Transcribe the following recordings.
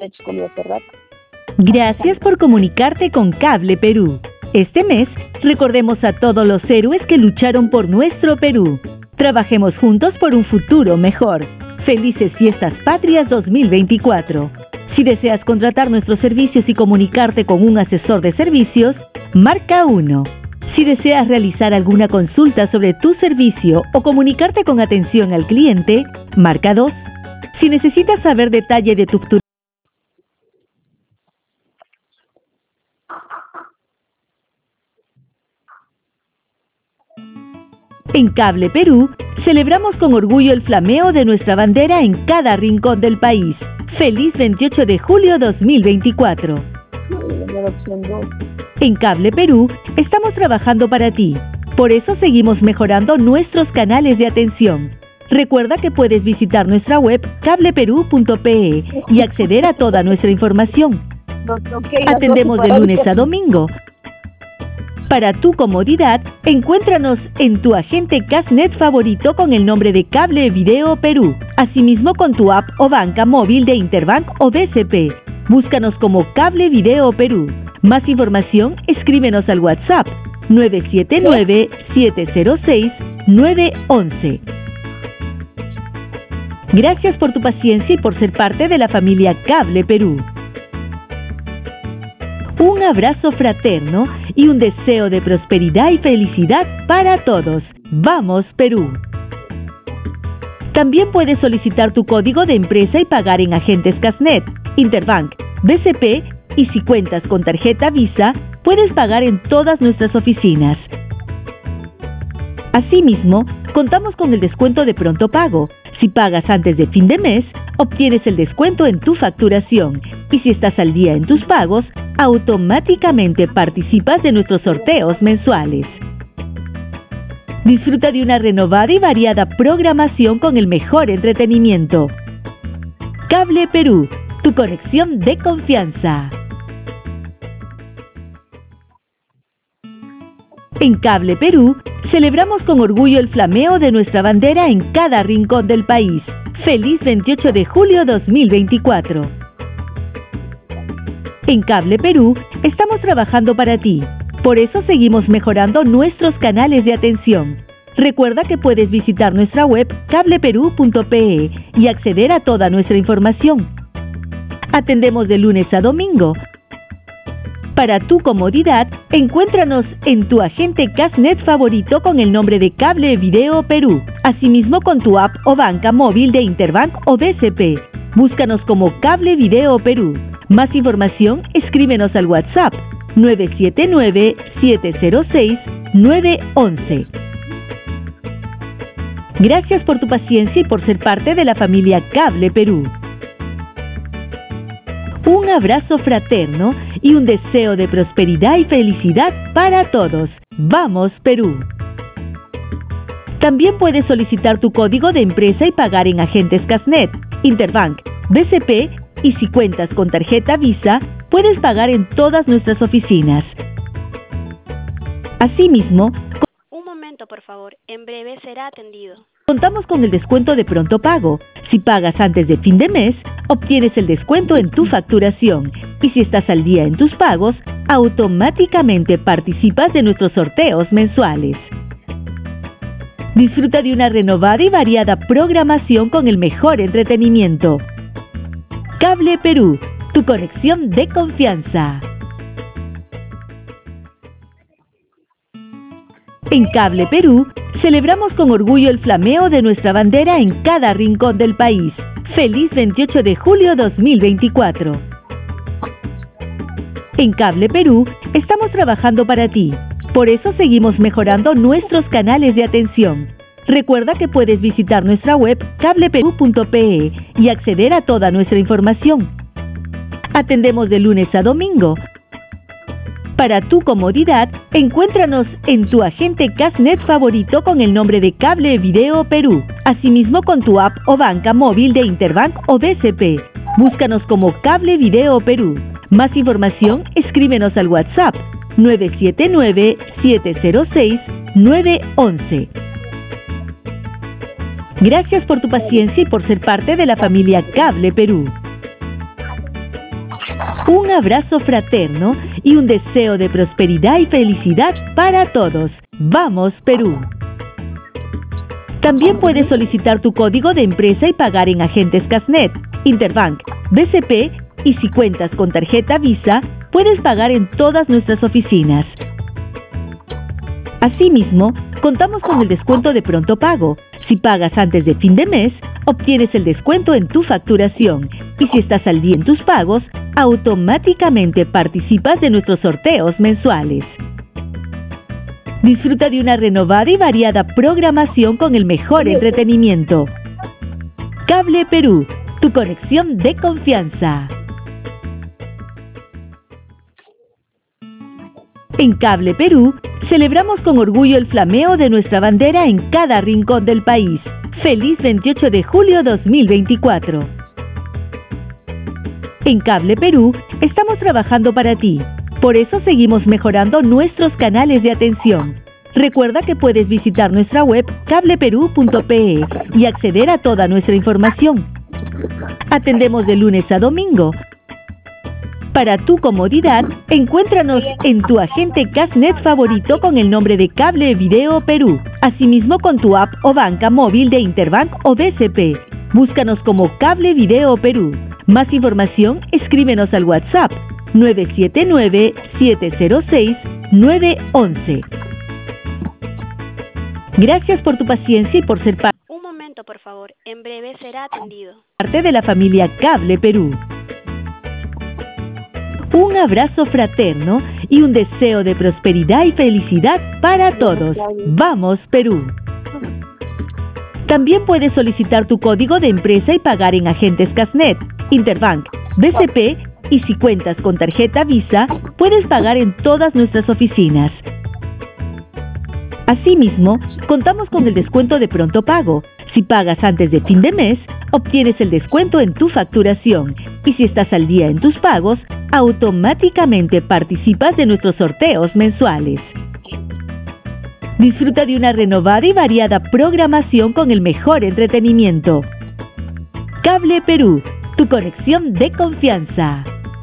excluí hace rato. Gracias por comunicarte con Cable Perú. Este mes, recordemos a todos los héroes que lucharon por nuestro Perú. Trabajemos juntos por un futuro mejor. Felices Fiestas Patrias 2024. Si deseas contratar nuestros servicios y comunicarte con un asesor de servicios, marca 1. Si deseas realizar alguna consulta sobre tu servicio o comunicarte con atención al cliente, marca 2. Si necesitas saber detalle de tu En Cable Perú, celebramos con orgullo el flameo de nuestra bandera en cada rincón del país. ¡Feliz 28 de julio 2024! En Cable Perú, estamos trabajando para ti. Por eso seguimos mejorando nuestros canales de atención. Recuerda que puedes visitar nuestra web cableperú.pe y acceder a toda nuestra información. Atendemos de lunes a domingo. Para tu comodidad, encuéntranos en tu agente Casnet favorito con el nombre de Cable Video Perú. Asimismo con tu app o banca móvil de Interbank o BCP. Búscanos como Cable Video Perú. Más información, escríbenos al WhatsApp 979-706-911. Gracias por tu paciencia y por ser parte de la familia Cable Perú. Un abrazo fraterno y un deseo de prosperidad y felicidad para todos. ¡Vamos, Perú! También puedes solicitar tu código de empresa y pagar en agentes Casnet, Interbank, BCP y si cuentas con tarjeta Visa, puedes pagar en todas nuestras oficinas. Asimismo, contamos con el descuento de pronto pago. Si pagas antes de fin de mes, obtienes el descuento en tu facturación. Y si estás al día en tus pagos, automáticamente participas de nuestros sorteos mensuales. Disfruta de una renovada y variada programación con el mejor entretenimiento. Cable Perú, tu conexión de confianza. En Cable Perú, celebramos con orgullo el flameo de nuestra bandera en cada rincón del país. ¡Feliz 28 de julio 2024! En Cable Perú, estamos trabajando para ti. Por eso seguimos mejorando nuestros canales de atención. Recuerda que puedes visitar nuestra web cableperú.pe y acceder a toda nuestra información. Atendemos de lunes a domingo. Para tu comodidad, encuéntranos en tu agente Casnet favorito con el nombre de Cable Video Perú. Asimismo con tu app o banca móvil de Interbank o BCP. Búscanos como Cable Video Perú. Más información, escríbenos al WhatsApp 979-706-911. Gracias por tu paciencia y por ser parte de la familia Cable Perú. Un abrazo fraterno y un deseo de prosperidad y felicidad para todos. ¡Vamos, Perú! También puedes solicitar tu código de empresa y pagar en agentes Casnet, Interbank, BCP y si cuentas con tarjeta Visa, puedes pagar en todas nuestras oficinas. Asimismo, un momento, por favor. En breve será atendido. Contamos con el descuento de pronto pago. Si pagas antes de fin de mes, obtienes el descuento en tu facturación. Y si estás al día en tus pagos, automáticamente participas de nuestros sorteos mensuales. Disfruta de una renovada y variada programación con el mejor entretenimiento. Cable Perú, tu conexión de confianza. En Cable Perú, celebramos con orgullo el flameo de nuestra bandera en cada rincón del país. ¡Feliz 28 de julio 2024! En Cable Perú, estamos trabajando para ti. Por eso seguimos mejorando nuestros canales de atención. Recuerda que puedes visitar nuestra web cableperú.pe y acceder a toda nuestra información. Atendemos de lunes a domingo. Para tu comodidad, encuéntranos en tu agente Casnet favorito con el nombre de Cable Video Perú. Asimismo con tu app o banca móvil de Interbank o BCP. Búscanos como Cable Video Perú. Más información, escríbenos al WhatsApp 979-706-911. Gracias por tu paciencia y por ser parte de la familia Cable Perú. Un abrazo fraterno y un deseo de prosperidad y felicidad para todos. ¡Vamos, Perú! También puedes solicitar tu código de empresa y pagar en agentes Casnet, Interbank, BCP y si cuentas con tarjeta Visa, puedes pagar en todas nuestras oficinas. Asimismo, contamos con el descuento de pronto pago. Si pagas antes de fin de mes, obtienes el descuento en tu facturación. Y si estás al día en tus pagos, automáticamente participas de nuestros sorteos mensuales. Disfruta de una renovada y variada programación con el mejor entretenimiento. Cable Perú, tu conexión de confianza. En Cable Perú, celebramos con orgullo el flameo de nuestra bandera en cada rincón del país. ¡Feliz 28 de julio 2024! En Cable Perú, estamos trabajando para ti. Por eso seguimos mejorando nuestros canales de atención. Recuerda que puedes visitar nuestra web cableperú.pe y acceder a toda nuestra información. Atendemos de lunes a domingo. Para tu comodidad, encuéntranos en tu agente Casnet favorito con el nombre de Cable Video Perú. Asimismo con tu app o banca móvil de Interbank o BCP. Búscanos como Cable Video Perú. Más información, escríbenos al WhatsApp 979-706-911. Gracias por tu paciencia y por ser Un momento, por favor. En breve será atendido. parte de la familia Cable Perú. Un abrazo fraterno y un deseo de prosperidad y felicidad para todos. ¡Vamos, Perú! También puedes solicitar tu código de empresa y pagar en agentes Casnet, Interbank, BCP y si cuentas con tarjeta Visa, puedes pagar en todas nuestras oficinas. Asimismo, contamos con el descuento de pronto pago. Si pagas antes de fin de mes, obtienes el descuento en tu facturación. Y si estás al día en tus pagos, automáticamente participas de nuestros sorteos mensuales. Disfruta de una renovada y variada programación con el mejor entretenimiento. Cable Perú, tu conexión de confianza.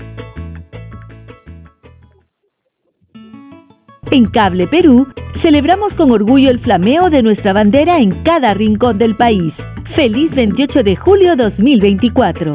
En Cable Perú, celebramos con orgullo el flameo de nuestra bandera en cada rincón del país. ¡Feliz 28 de julio 2024!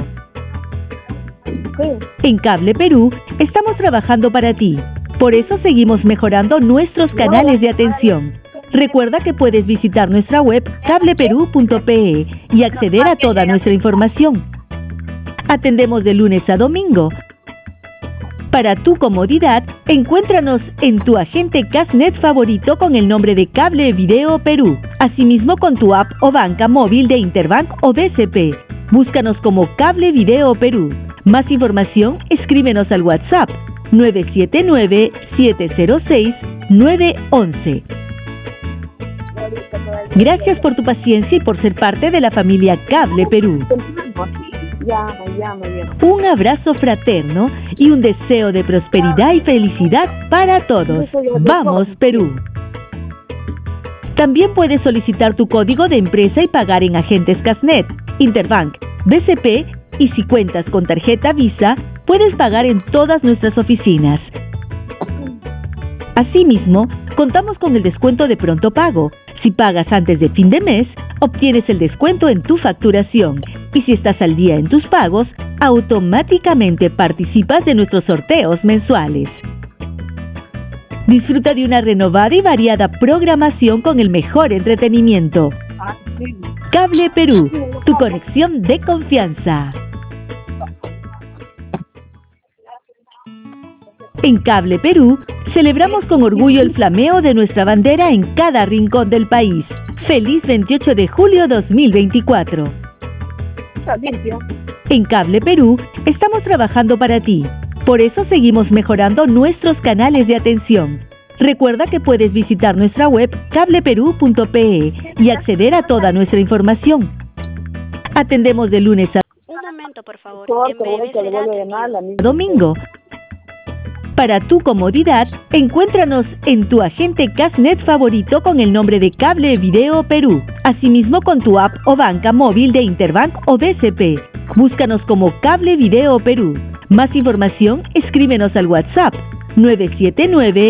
En Cable Perú, estamos trabajando para ti. Por eso seguimos mejorando nuestros canales de atención. Recuerda que puedes visitar nuestra web cableperú.pe y acceder a toda nuestra información. Atendemos de lunes a domingo. Para tu comodidad, encuéntranos en tu agente Casnet favorito con el nombre de Cable Video Perú. Asimismo con tu app o banca móvil de Interbank o BCP. Búscanos como Cable Video Perú. Más información, escríbenos al WhatsApp 979-706-911. Gracias por tu paciencia y por ser parte de la familia Cable Perú. Un abrazo fraterno y un deseo de prosperidad y felicidad para todos. ¡Vamos, Perú! También puedes solicitar tu código de empresa y pagar en agentes Casnet, Interbank, BCP y si cuentas con tarjeta Visa, puedes pagar en todas nuestras oficinas. Asimismo, contamos con el descuento de pronto pago. Si pagas antes de fin de mes, obtienes el descuento en tu facturación. Y si estás al día en tus pagos, automáticamente participas de nuestros sorteos mensuales. Disfruta de una renovada y variada programación con el mejor entretenimiento. Cable Perú, tu conexión de confianza. En Cable Perú, celebramos con orgullo el flameo de nuestra bandera en cada rincón del país. ¡Feliz 28 de julio 2024! En Cable Perú, estamos trabajando para ti. Por eso seguimos mejorando nuestros canales de atención. Recuerda que puedes visitar nuestra web cableperú.pe y acceder a toda nuestra información. Atendemos de lunes a Un momento, por favor. En breve será atendido. domingo. Para tu comodidad, encuéntranos en tu agente Casnet favorito con el nombre de Cable Video Perú. Asimismo con tu app o banca móvil de Interbank o BCP. Búscanos como Cable Video Perú. Más información, escríbenos al WhatsApp 979